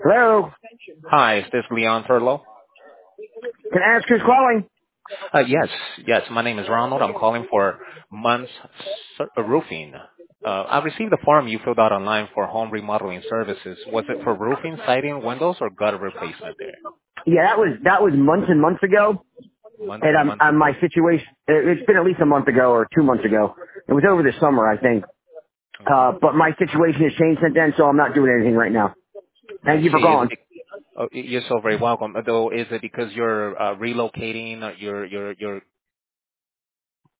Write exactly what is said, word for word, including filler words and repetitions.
Hello? Hi, is this Leon Furlow? Can I ask who's calling? Uh, yes, yes. My name is Ronald. I'm calling for Munns Sur- uh, Roofing. Uh, I received a form you filled out online for home remodeling services. Was it for roofing, siding, windows, or gutter replacement there? Yeah, that was that was months and months ago, Months and and I'm, months I'm my ago. situation. it- It's been at least a month ago or two months ago. It was over the summer, I think. Okay. Uh, but my situation has changed since then, so I'm not doing anything right now. I Thank you for see. Is calling. it, oh, you're so very welcome. Though, is it because you're uh, relocating? Or you're you're you're